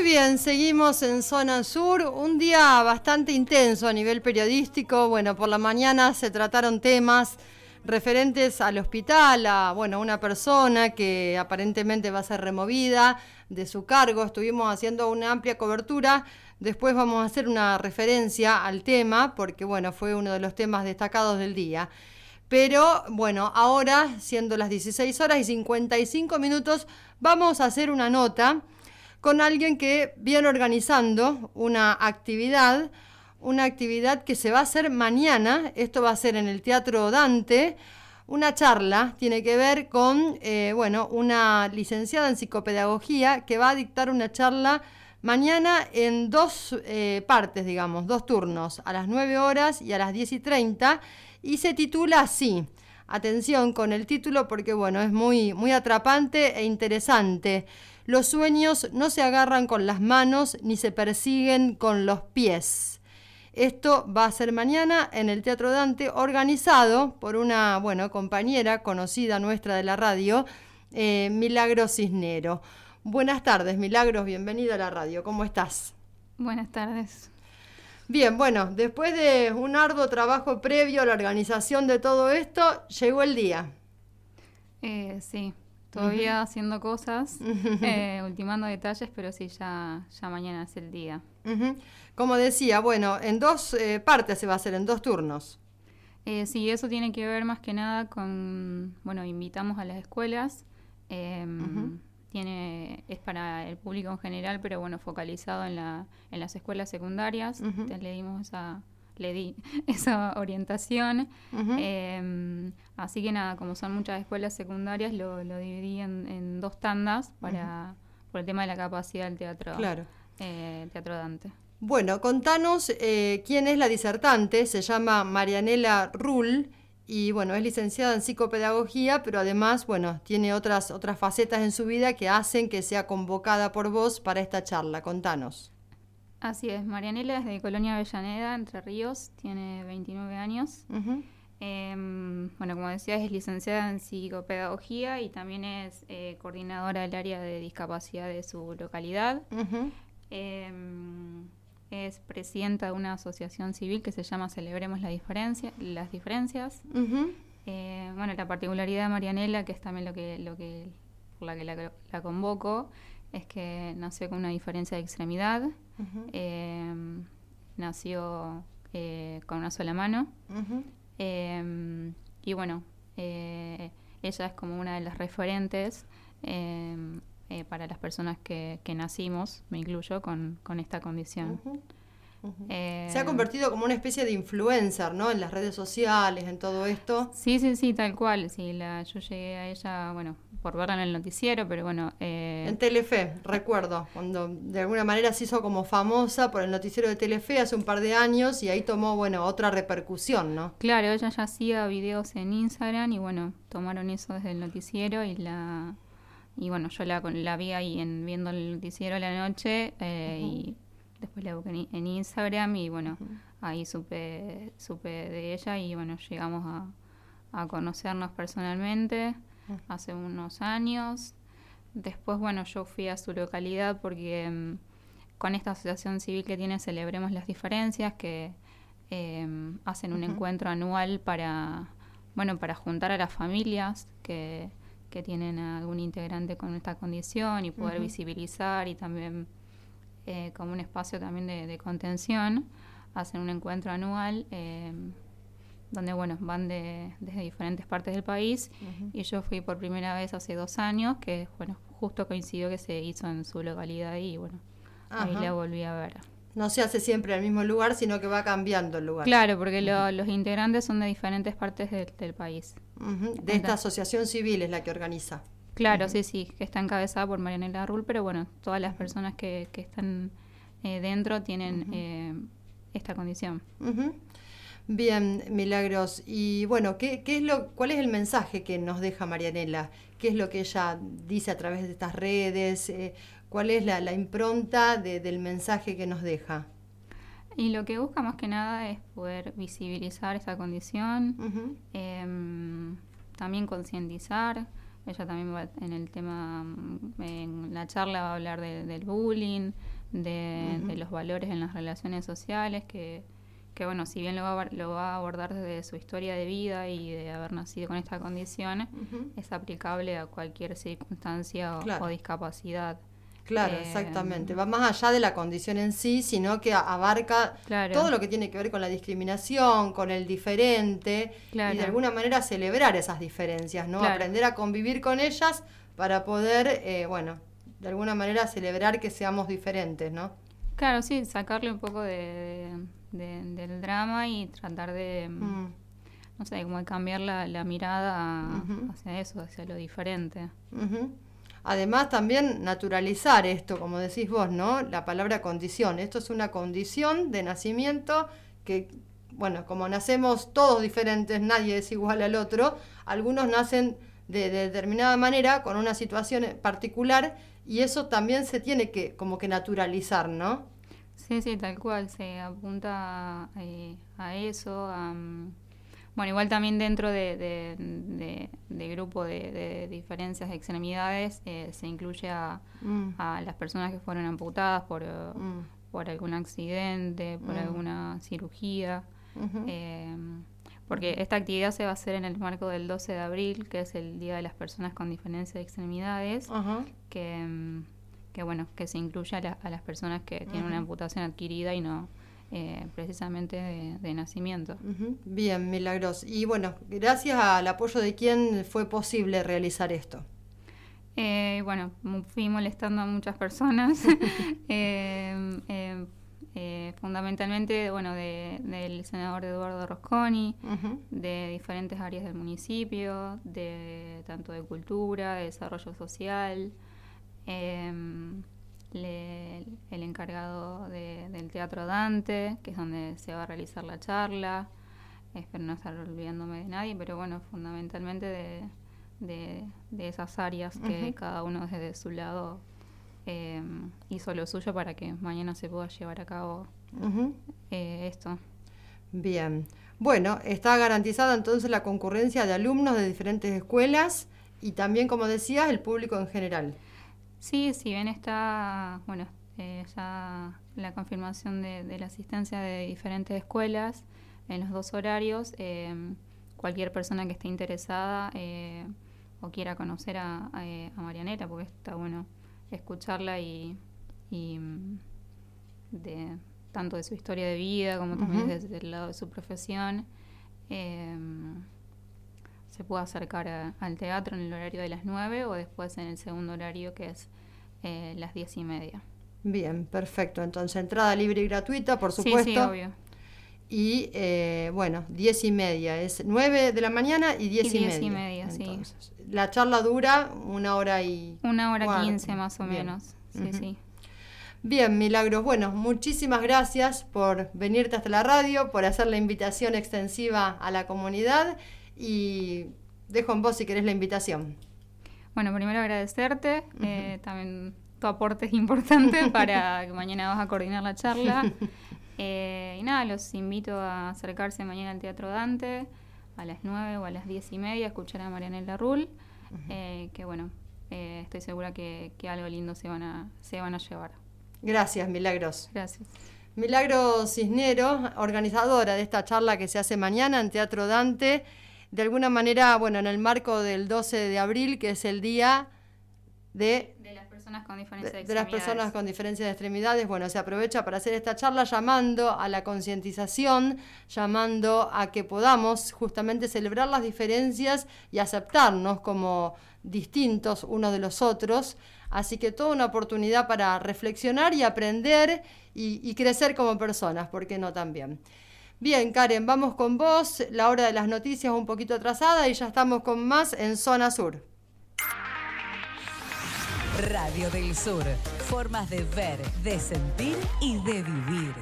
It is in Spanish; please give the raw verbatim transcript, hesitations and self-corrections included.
Muy bien, seguimos en Zona Sur, un día bastante intenso a nivel periodístico. Bueno, por la mañana se trataron temas referentes al hospital, a bueno, una persona que aparentemente va a ser removida de su cargo. Estuvimos haciendo una amplia cobertura. Después vamos a hacer una referencia al tema, porque bueno, fue uno de los temas destacados del día. Pero bueno, ahora, siendo las dieciséis horas y cincuenta y cinco minutos, vamos a hacer una nota con alguien que viene organizando una actividad, una actividad que se va a hacer mañana. Esto va a ser en el Teatro Dante, una charla, tiene que ver con, eh, bueno, una licenciada en psicopedagogía que va a dictar una charla mañana en dos eh, partes, digamos, dos turnos, a las nueve horas y a las diez y treinta, y se titula así. Atención con el título porque, bueno, es muy, muy atrapante e interesante. Los sueños no se agarran con las manos ni se persiguen con los pies. Esto va a ser mañana en el Teatro Dante, organizado por una, bueno, compañera conocida nuestra de la radio, eh, Milagros Cisnero. Buenas tardes, Milagros, bienvenida a la radio. ¿Cómo estás? Buenas tardes. Bien, bueno, después de un arduo trabajo previo a la organización de todo esto, llegó el día. Eh, sí, todavía uh-huh. haciendo cosas, eh, ultimando detalles, pero sí, ya, ya mañana es el día. Uh-huh. Como decía, bueno, en dos eh, partes se va a hacer, en dos turnos. Eh, sí, eso tiene que ver más que nada con, bueno, invitamos a las escuelas, eh, uh-huh. tiene es para el público en general, pero bueno, focalizado en la en las escuelas secundarias. Uh-huh. Entonces le dimos esa le di esa orientación. Uh-huh. Eh, así que nada, como son muchas escuelas secundarias, lo, lo dividí en, en dos tandas para uh-huh. por el tema de la capacidad del teatro. Claro. Eh, Teatro Dante. Bueno, contanos eh, quién es la disertante. Se llama Marianela Rull. Y bueno, es licenciada en psicopedagogía, pero además, bueno, tiene otras, otras facetas en su vida que hacen que sea convocada por vos para esta charla. Contanos. Así es, Marianela es de Colonia Avellaneda, Entre Ríos, tiene veintinueve años. Uh-huh. Eh, bueno, como decía, es licenciada en psicopedagogía y también es eh, coordinadora del área de discapacidad de su localidad. Uh-huh. Eh, es presidenta de una asociación civil que se llama Celebremos la diferencia, las diferencias. Uh-huh. Eh, bueno, la particularidad de Marianela, que es también lo que, lo que por la que la, la convoco, es que nació con una diferencia de extremidad. Uh-huh. Eh, nació eh, con una sola mano. Uh-huh. Eh, y bueno, eh, ella es como una de las referentes eh, Eh, para las personas que, que nacimos, me incluyo, con, con esta condición. Uh-huh. Uh-huh. Eh, Se ha convertido como una especie de influencer, ¿no? En las redes sociales, en todo esto. Sí, sí, sí, tal cual. Sí, la, yo llegué a ella, bueno, por verla en el noticiero, pero bueno... Eh... En Telefe, recuerdo, cuando de alguna manera se hizo como famosa por el noticiero de Telefe hace un par de años y ahí tomó, bueno, otra repercusión, ¿no? Claro, ella ya hacía videos en Instagram y bueno, tomaron eso desde el noticiero y la... Y bueno, yo la, la vi ahí en, viendo el noticiero a la noche eh, uh-huh. y después la busqué en, en Instagram y bueno, uh-huh. ahí supe supe de ella y bueno, llegamos a, a conocernos personalmente uh-huh. hace unos años. Después, bueno, yo fui a su localidad porque um, con esta asociación civil que tiene Celebremos las Diferencias, que eh, hacen un uh-huh. encuentro anual para, bueno, para juntar a las familias que... que tienen a algún integrante con esta condición y poder uh-huh. visibilizar y también eh, como un espacio también de, de contención, hacen un encuentro anual eh, donde bueno van de, desde diferentes partes del país uh-huh. y yo fui por primera vez hace dos años que bueno justo coincidió que se hizo en su localidad y bueno uh-huh. ahí la volví a ver. No se hace siempre en el mismo lugar, sino que va cambiando el lugar. Claro, porque lo, uh-huh. los integrantes son de diferentes partes de, del país. Uh-huh. De esta asociación civil es la que organiza. Claro, uh-huh. sí, sí, que está encabezada por Marianela Rull, pero bueno, todas las uh-huh. personas que, que están eh, dentro tienen uh-huh. eh, esta condición. Uh-huh. Bien, Milagros. Y bueno, ¿qué, qué es lo, ¿cuál es el mensaje que nos deja Marianela? ¿Qué es lo que ella dice a través de estas redes? Eh, ¿Cuál es la, la impronta de, del mensaje que nos deja? Y lo que busca más que nada es poder visibilizar esta condición, uh-huh. eh, también concientizar, ella también va en el tema, en la charla va a hablar de, del bullying, de, uh-huh. de los valores en las relaciones sociales, que, que bueno, si bien lo va, a, lo va a abordar desde su historia de vida y de haber nacido con esta condición, uh-huh. es aplicable a cualquier circunstancia o, claro. o discapacidad. Claro, eh, exactamente. Va más allá de la condición en sí, sino que abarca claro. todo lo que tiene que ver con la discriminación, con el diferente, claro. y de alguna manera celebrar esas diferencias, ¿no? Claro. Aprender a convivir con ellas para poder, eh, bueno, de alguna manera celebrar que seamos diferentes, ¿no? Claro, sí, sacarle un poco de, de, de, del drama y tratar de, mm. no sé, como de cambiar la, la mirada uh-huh. hacia eso, hacia lo diferente. Uh-huh. Además, también naturalizar esto, como decís vos, ¿no? La palabra condición. Esto es una condición de nacimiento que, bueno, como nacemos todos diferentes, nadie es igual al otro, algunos nacen de, de determinada manera, con una situación particular, y eso también se tiene que, como que naturalizar, ¿no? Sí, sí, tal cual. Se apunta eh, a eso, a... Um... Bueno, igual también dentro de, de, de, de grupo de, de diferencias de extremidades eh, se incluye a, mm. a las personas que fueron amputadas por, mm. por algún accidente, por mm. alguna cirugía, uh-huh. eh, porque esta actividad se va a hacer en el marco del doce de abril, que es el Día de las Personas con Diferencia de Extremidades, uh-huh. que, que bueno, que se incluye a, la, a las personas que tienen uh-huh. una amputación adquirida y no... Eh, precisamente de, de nacimiento. Uh-huh. Bien, Milagros. Y bueno, gracias al apoyo de quién fue posible realizar esto. Eh, bueno, fui molestando a muchas personas, eh, eh, eh, fundamentalmente, bueno, de, del senador Eduardo Rosconi, uh-huh. de diferentes áreas del municipio, de tanto de cultura, de desarrollo social. Eh, Le, el encargado de, del Teatro Dante, que es donde se va a realizar la charla. Espero no estar olvidándome de nadie, pero bueno, fundamentalmente de, de, de esas áreas que uh-huh. cada uno desde su lado eh, hizo lo suyo para que mañana se pueda llevar a cabo uh-huh. eh, esto. Bien. Bueno, está garantizada entonces la concurrencia de alumnos de diferentes escuelas y también, como decías, el público en general. Sí, si bien está, bueno, eh, ya la confirmación de, de la asistencia de diferentes escuelas en los dos horarios, eh, cualquier persona que esté interesada eh, o quiera conocer a, a, a Marianela, porque está bueno escucharla y, y de, tanto de su historia de vida como también uh-huh. desde el lado de su profesión, eh, se puede acercar a, al teatro en el horario de las nueve o después en el segundo horario que es eh, las diez y media. Bien, perfecto. Entonces, entrada libre y gratuita, por supuesto. Sí, sí, obvio. Y, eh, bueno, diez y media. Es nueve de la mañana y diez y, y media. diez y media, entonces, sí. La charla dura una hora y... Una hora cuarto. quince más o Bien. menos. Sí, uh-huh. sí. Bien, Milagros. Bueno, muchísimas gracias por venirte hasta la radio, por hacer la invitación extensiva a la comunidad. Y dejo en vos si querés la invitación. Bueno, primero agradecerte, uh-huh. eh, también tu aporte es importante para que mañana vas a coordinar la charla. eh, y nada, los invito a acercarse mañana al Teatro Dante a las nueve o a las diez y media a escuchar a Marianela Rull, uh-huh. eh, que bueno, eh, estoy segura que, que algo lindo se van a, se van a llevar. Gracias, Milagros. Gracias. Milagros Cisneros, organizadora de esta charla que se hace mañana en Teatro Dante. De alguna manera, bueno, en el marco del doce de abril, que es el día de... De las personas con diferencia de, de extremidades. De las personas con diferencia de extremidades. Bueno, se aprovecha para hacer esta charla llamando a la concientización, llamando a que podamos justamente celebrar las diferencias y aceptarnos como distintos unos de los otros. Así que toda una oportunidad para reflexionar y aprender y, y crecer como personas, ¿por qué no también? Bien, Karen, vamos con vos. La hora de las noticias un poquito atrasada y ya estamos con más en Zona Sur. Radio del Sur. Formas de ver, de sentir y de vivir.